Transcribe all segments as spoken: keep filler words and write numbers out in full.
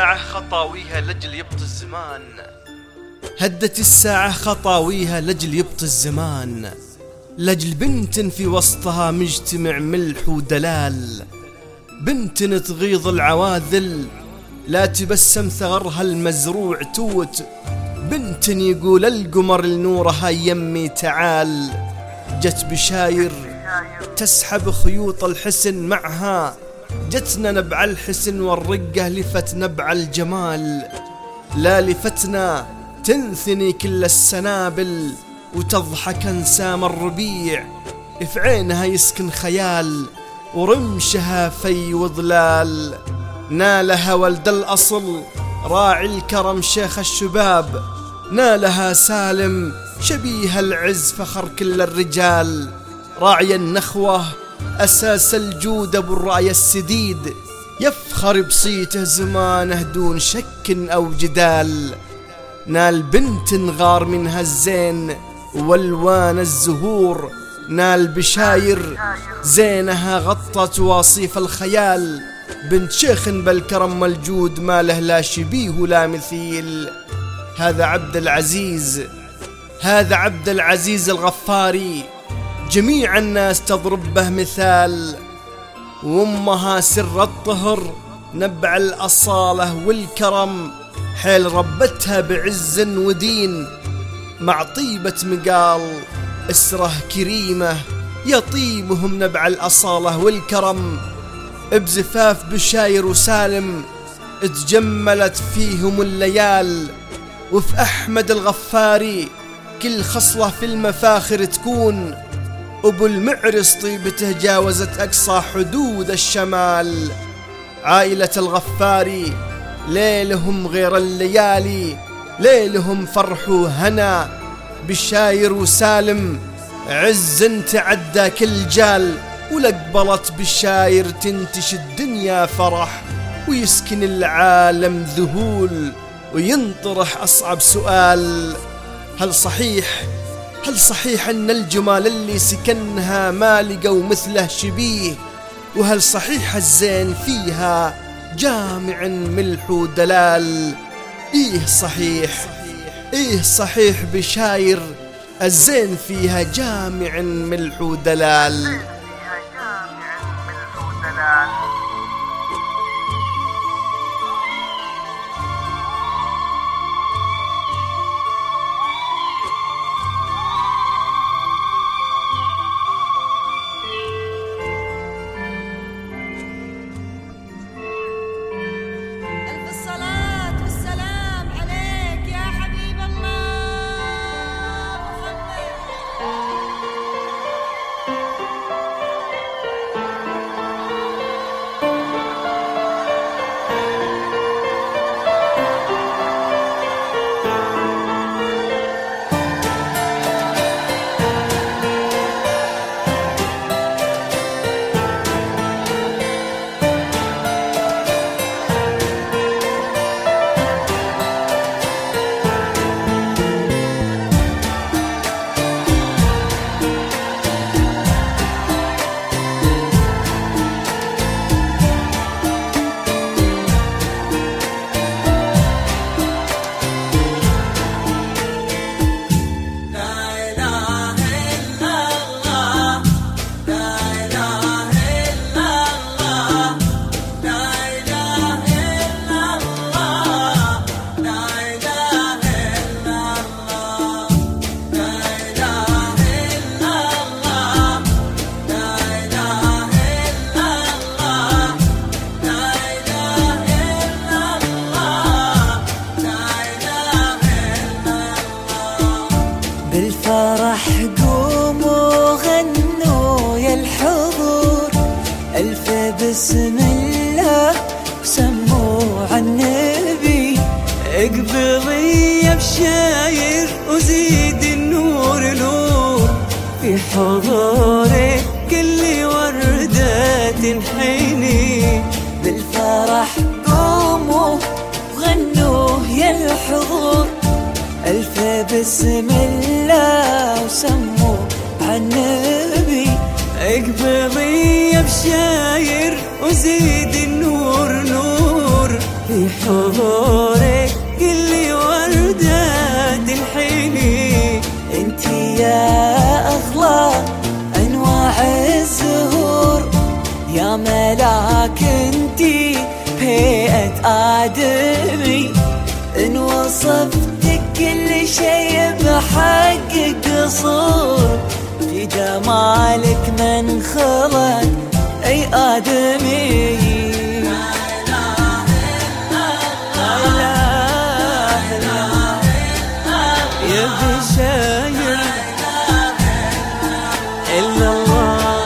الساعة خطاويها لجل يبطي الزمان. هدت الساعة خطاويها لجل يبطي الزمان، لجل بنت في وسطها مجتمع ملح ودلال، بنت تغيظ العواذل لا تبسم ثغرها المزروع توت، بنت يقول القمر لنورها يمي تعال. جت بشاير تسحب خيوط الحسن معها، جتنا نبع الحسن والرقة لفت نبع الجمال، لا لفتنا تنثني كل السنابل وتضحك انسام الربيع، في عينها يسكن خيال ورمشها في وظلال. نالها ولد الأصل راعي الكرم شيخ الشباب، نالها سالم شبيه العز فخر كل الرجال، راعي النخوة أساس الجود أبو الرأي السديد، يفخر بصيته زمانه دون شك أو جدال. نال بنت غار منها الزين والوان الزهور، نال بشاير زينها غطت واصيف الخيال، بنت شيخ بالكرم والجود ما له لا شبيه ولا مثيل. هذا عبد العزيز، هذا عبد العزيز الغفاري، جميع الناس تضرب به مثال، وامها سر الطهر نبع الأصالة والكرم، حيل ربتها بعز ودين مع طيبة مقال، اسره كريمة يطيبهم نبع الأصالة والكرم. بزفاف بشاير وسالم اتجملت فيهم الليال، وفي أحمد الغفاري كل خصلة في المفاخر تكون، أبو المعرس طيبته جاوزت أقصى حدود الشمال. عائلة الغفاري ليلهم غير الليالي، ليلهم فرح وهنا، بشاير وسالم عز تعدى كل جال، ولقبلت بشاير تنتش الدنيا فرح، ويسكن العالم ذهول وينطرح أصعب سؤال. هل صحيح هل صحيح أن الجمال اللي سكنها ما لقوا مثله شبيه؟ وهل صحيح الزين فيها جامع ملح ودلال؟ إيه صحيح، إيه صحيح بشاير الزين فيها جامع ملح ودلال. بالفرح قوموا غنوا يا الحضور، ألف بسم الله وسموا عالنبي، اقبلي يا بشاير وزيد النور نور، في حضورك كل وردة تنحني. بالفرح قوموا غنوا يا الحضور، ألف بسم الله وسموا عالنبي، اقبلي يا بشاير وزيد النور نور، في حضورك كل وردة تنحني. انتي يا أغلى أنواع الزهور، يا ملاك انتي بيئة آدمي. إن وصفتك كل شي بحق قصور، في جمالك من خلق أي آدمي. يا بشاير إلا الله.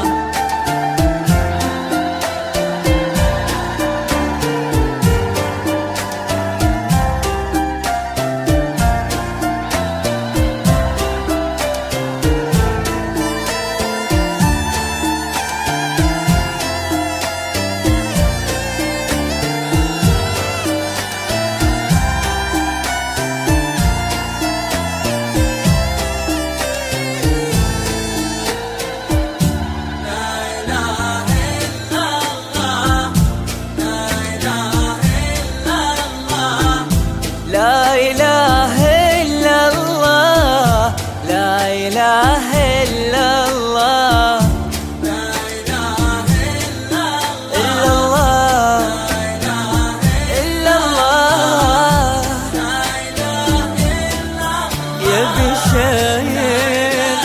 لا إله إلا الله، لا إله إلا الله، لا إله إلا الله، إلا الله، لا إله إلا الله. يا بشاير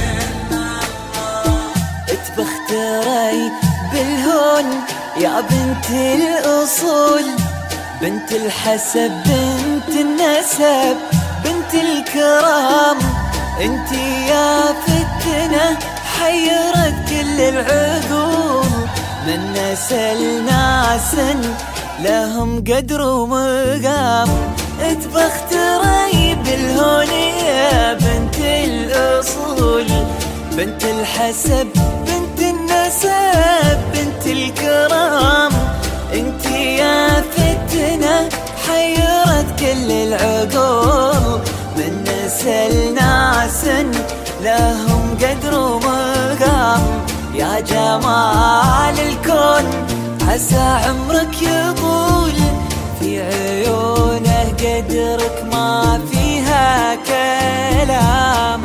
اتبختري بالهون يا بنت الأصول، بنت الحسب بنت النسب بنت الكرام. انتي يا فتنة حيرت كل العقول، من نسل ناس لهم قدر ومقام. اتبختري بالهون يا بنت الأصول، بنت الحسب بنت النسب بنت الكرام. انتي يا فتنة حيرت كل العقول، من نسل ناس لهم قدر ومقام. يا جمال الكون عسى عمرك يطول، في عيونه قدرك ما فيها كلام.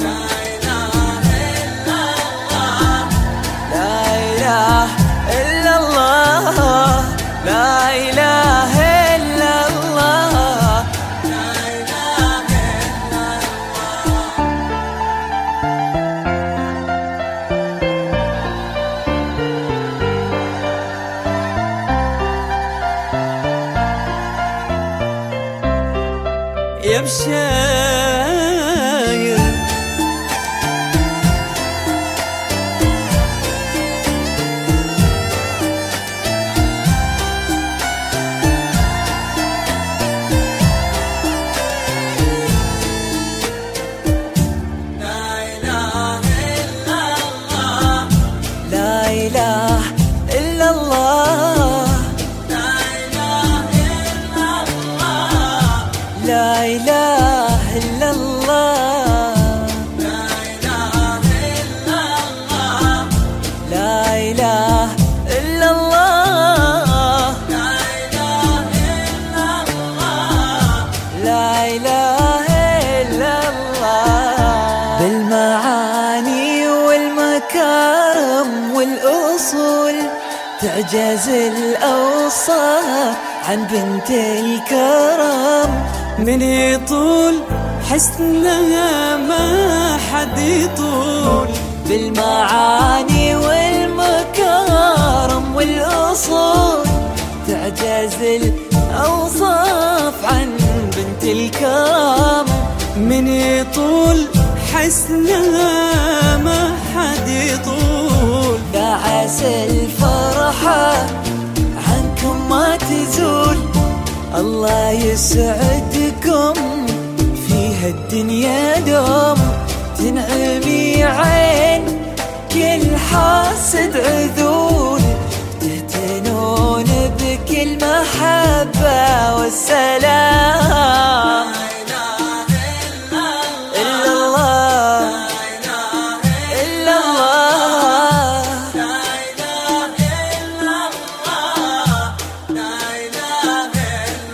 لا إله إلا الله، لا إله إلا الله، لا إله إلا الله. يا بشاير لا إله إلا الله، لا إله إلا الله، لا إله إلا الله، لا إله إلا الله. بالمعاني والمكارم والأصول تعجز الأوصاف عن بنت الكرم. من يطول حسنها ما حد يطول، بالمعاني والمكارم والأصول تعجز الأوصاف عن بنت الكرم. من يطول حسنها ما حد يطول، عسى الفرحة عنكم ما تزول. الله يسعدكم في هالدنيا دوم، تنعمي عين كل حاسد عذول، تهتنون بكل محبة والسلام. إلا الله، إلا الله، لا إله إلا الله، لا إله إلا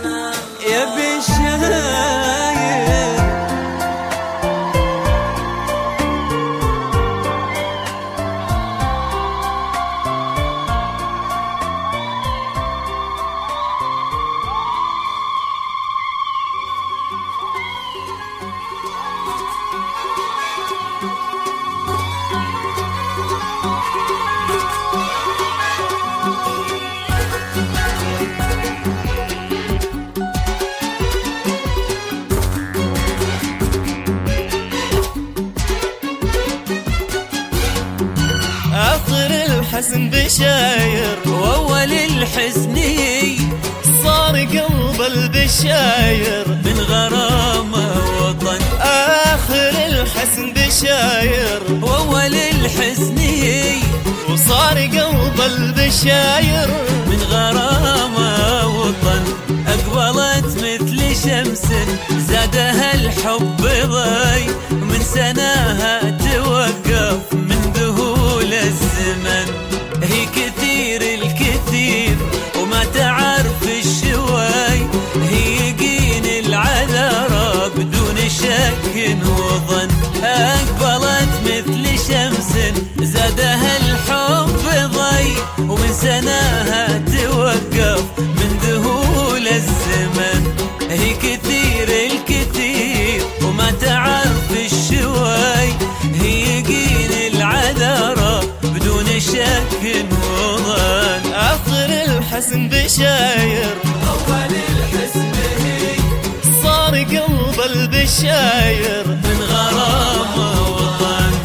الحسن بشاير، وأول الحزن صار قلب البشاير من غرامة وطن. آخر الحسن بشاير، وأول الحزن وصار قلب البشاير من غرامة وطن. أقبلت مثل شمس زادها الحب ضي، من سناها توقف من ذهول الزمن. هي كثير الكثير وما تعرف الشوي، هي يقين العذارى بدون شك وظن. أقبلت مثل شمس زادها الحب ضي، ومن سناها توقف من ذهول الزمن. هي كثير الكثير وما تعرف الشوي، هي يقين العذارى بدون شك وظن. آخر الحسن بشاير، أول الحزن صار قلب البشاير من غرامة وطن.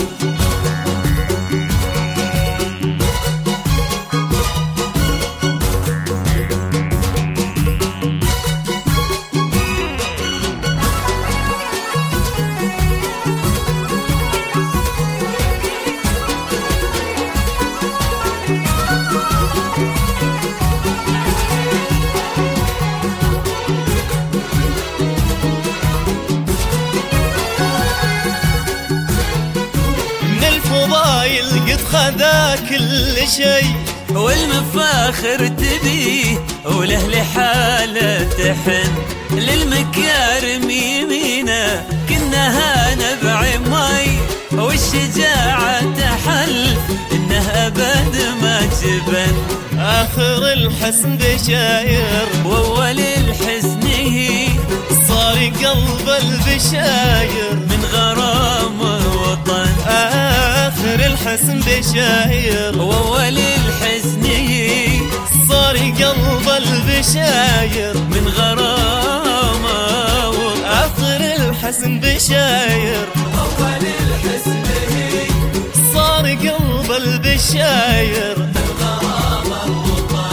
قد خذا كل شي، والمفاخر تبيه وله لحاله تحن. للمكارم يمينه كنها نبع مي، والشجاعة تحلف انه ابد ما جبن. آخر الحسن بشاير، وأول الحزن صار قلب البشاير من غرامة وطن. آخر الحسن بشاير، وأول الحزن صار قلب البشاير من غرامة وطن. آخر الحسن بشاير، أول الحزن صار قلب البشاير من غرامة وطن.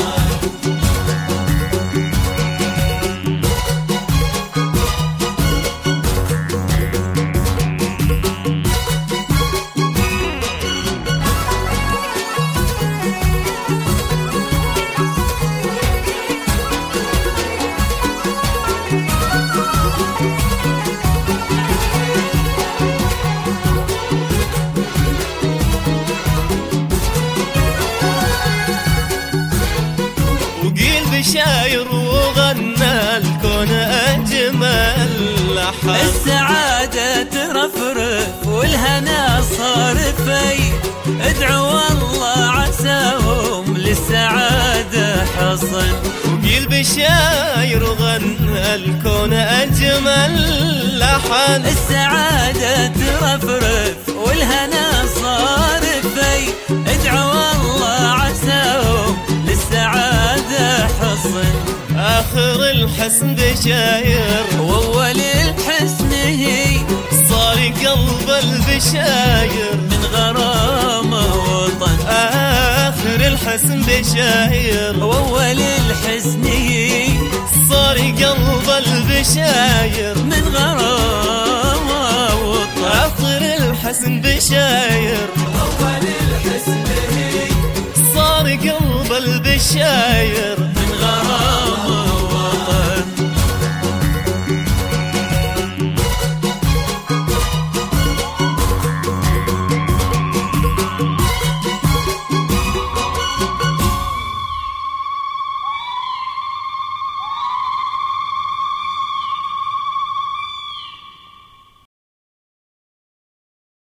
بشاير وغنى الكون أجمل لحن. السعادة ترفرف والهنا صار في، ادعوا الله عساهم للسعادة حصن. وقيل بشاير وغنى الكون أجمل لحن. السعادة ترفرف والهنا صار في، ادعوا الله عساهم للسعادة حصن. آخر الحسن بشاير، وأول الحسن صار قلب البشاير من غرامة وطن. آخر الحسن بشاير، وأول الحزن صار قلب البشاير من غرامة وطن. آخر الحسن بشاير، أول الحزن صار قلب البشاير